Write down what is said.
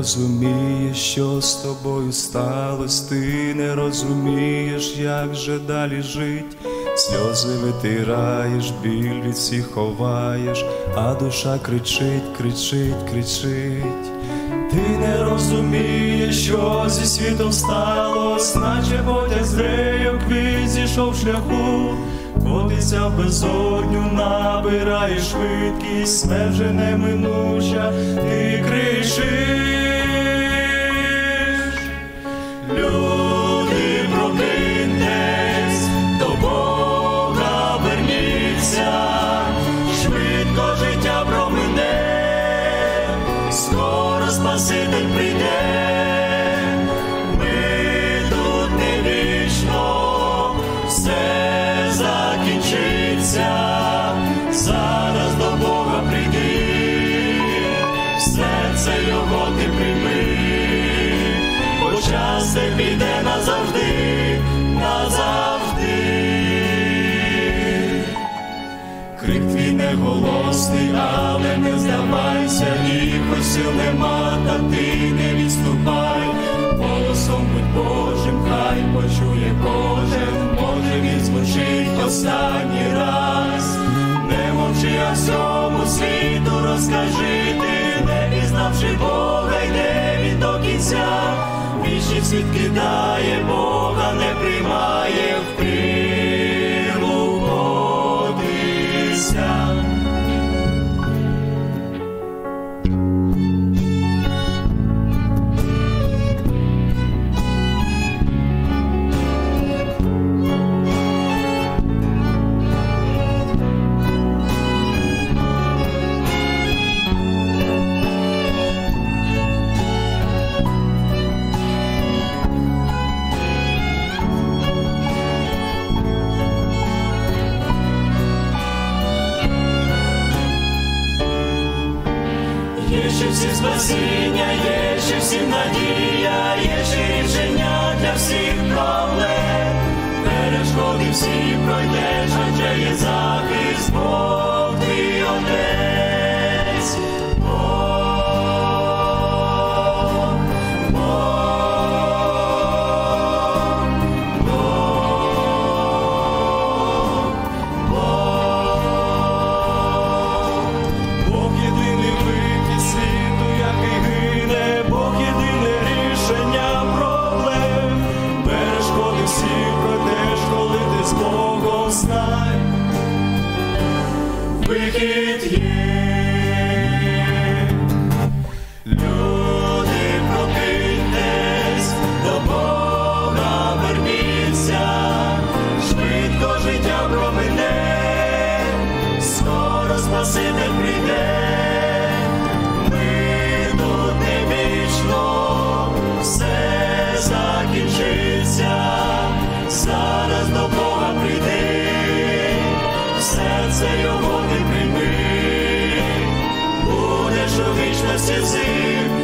розумієш, що з тобою сталось, ти не розумієш, як же далі жить. Сльози витираєш, біль від всіх ховаєш, а душа кричить, кричить, кричить. Ти не розумієш, що зі світом сталось, наче потяг з рейок зійшов шляху. Котиться в безодню, набирає швидкість, смерть вже неминуча, ти кричиш. Люди, прокиньтесь, до Бога верніться, швидко життя промине, скоро Спаситель прийде. Ми тут не вічно, все закінчиться, зараз до Бога прийди, серце його ти прийми, бо час цей піде назавжди, назавжди. Крик твій неголосний, але не здавайся, і хоч сил нема, та ти не відступай. Голосом будь Божим, хай почує кожен, може він звучить останній раз. Не мовчи, а всьому світу розкажи, ти не пізнавши Бога, йде він до кінця. Вічний світ кидає, Бога не приймає, в прірву котися. Є ще всі спасіння, є ще всім надія, є ще рішення для всіх проблем. Перешкоди всі пройдеш, адже є захист, Бог твій Отець. Бог єдиний вихід світу, який гине, Бог єдине рішення проблем. Перешкоди всі пройдеш, коли ти з Богом, знай, вихід є. Люди, прокиньтесь, до Бога верніться, швидко життя промине, скоро Спаситель прийде. Ми тут не вічно, все закінчиться, зараз до Бога прийди, серце його ти прийми, будеш у вічності з ним.